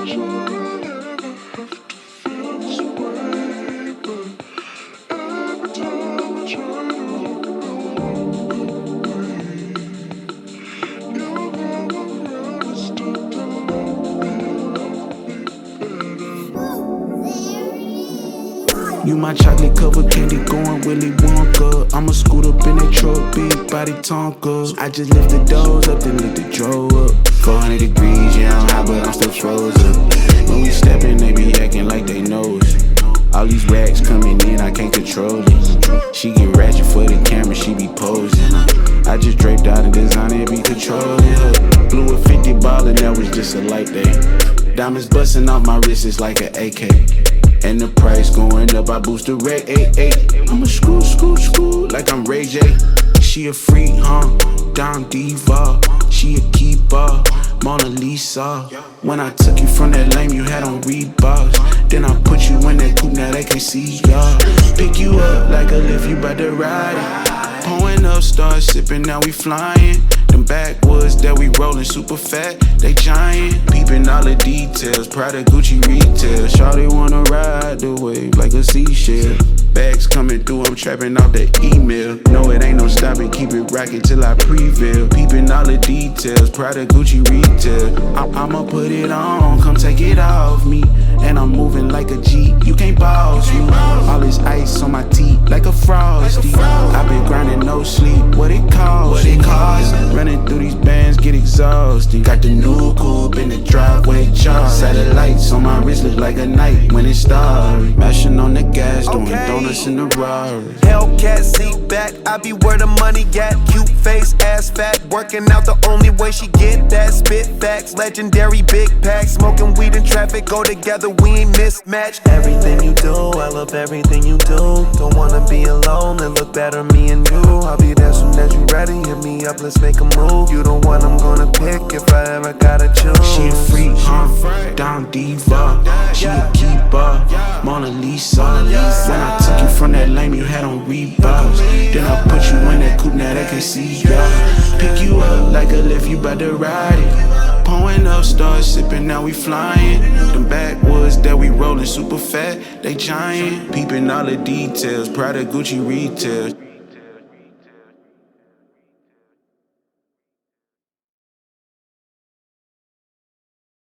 You my chocolate covered candy going Willy Wonka. I'ma scoot up in that truck, big body Tonka. I just lift the doors up, then lift the drawer up. 400 degrees, yeah, I'm hot, but I'm still frozen. When we steppin', they be acting like they know us. All these racks coming in, I can't control it. She get ratchet for the camera, she be posing. I just draped out and designer, be controlling her. Blew a 50 ball and that was just a light day. Diamonds busting off my wrist, it's like an AK. And the price going up, I boost the rate, 8-8. I'ma screw, like I'm Ray J. She a freak, huh? Down diva. She a keeper, Mona Lisa. When I took you from that lane, you had on Reeboks. Then I put you in that coupe, now they can't see ya. Pick you up like a lift, you bout to ride it. Pouring up, start sipping, now we flying. Them backwoods that we rollin' super fat, they giant. Peeping all the details, Prada, Gucci retail. Shawty wanna ride the wave like a seashell. Bags coming through, I'm trapping off the email. No, it ain't no stopping, keep it rockin' till I prevail. Peeping all the details, Prada, Gucci retail. I'ma put it on, come take it off me. And I'm moving like a G, you can't boss me. All this ice on my teeth like a frosty. I've been grinding no sleep, what it cost? Running through these bands, get exhausted. Got the new coupe in the driveway, charge. Satellites on my wrist look like a night when it started. Mashing on the gas, doing donuts in the Rari. Hellcat seat back, I be where the money at. Cute face, ass fat, working out the only way she get that. Spit facts, legendary big packs. Smoking weed in traffic, go together, we ain't mismatched. Everything you do, I love everything you do. Don't wanna be alone, it look better me and you. I'll be there soon as you ready, hit me up, let's make a move. You the one I'm gonna pick if I ever gotta choose. She a freak, huh? Down diva. She a keeper, Mona Lisa. When I took you from that lane, you had on Reeboks. Then I put you in that coupe, now they can see ya. Pick you up like a lift, you bout to ride it. Pouring up, start sipping, now we flying. Them backwoods that we rollin' super fat, they giant. Peeping all the details, Prada, Gucci retail.